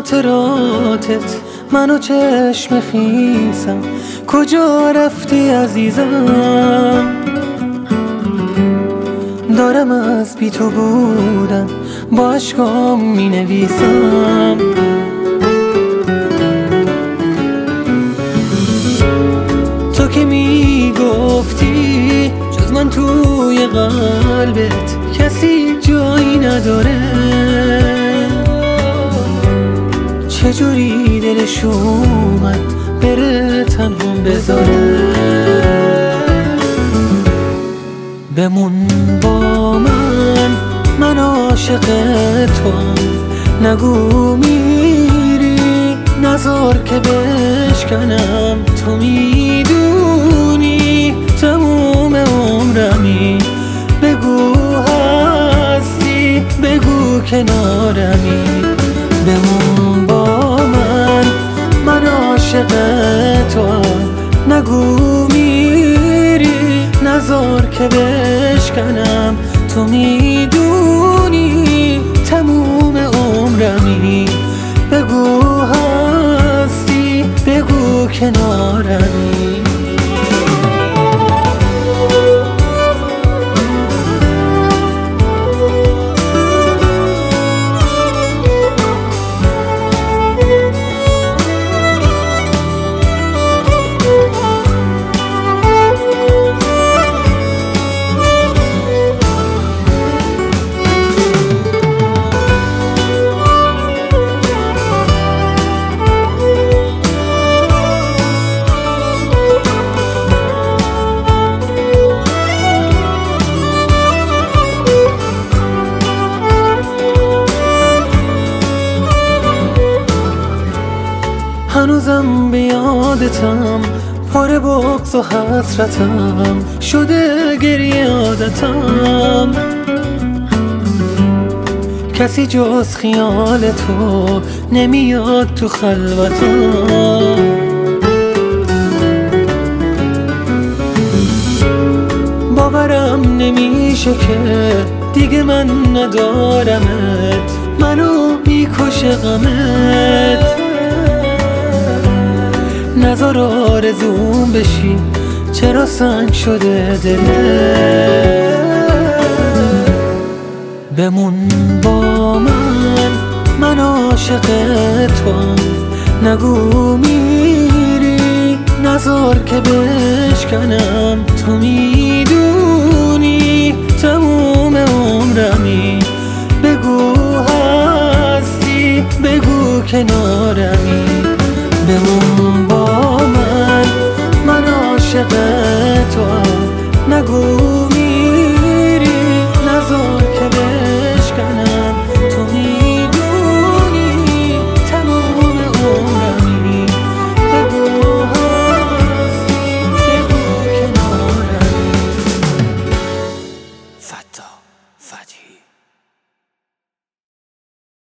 خاطراتت منو چشم خیسم، کجا رفتی عزیزم؟ دارم از بی تو بودن با عشقام می نویسم. تو که می گفتی جز من توی قلبت کسی جایی نداره، چجوری دلش اومد بره تنها بذاره؟ بمون با من عاشق توام، نگو میری نذار که بشکنم. تو میدونی تموم عمرمی، بگو هستی بگو کنارمی. بمون با من عاشق توام، نگو میری نذار که بشکنم. تو میدونی تموم عمرمی، بگو هستی بگو کنارمی. هنوزم به یادتم، پر بغض و حسرتم شده گریه عادتم. کسی جز خیال تو نمیاد تو خلوتم. باورم نمیشه که دیگه من ندارمت، منو میکشه غمت. نذار آرزوم بشی چرا سنگ شده دلت. بمون با من عاشق توام، نگو میری نذار که بشکنم. تو میدونی تموم عمرمی، بگو هستی بگو کنارمی. بمون با من عاشق توام، نگو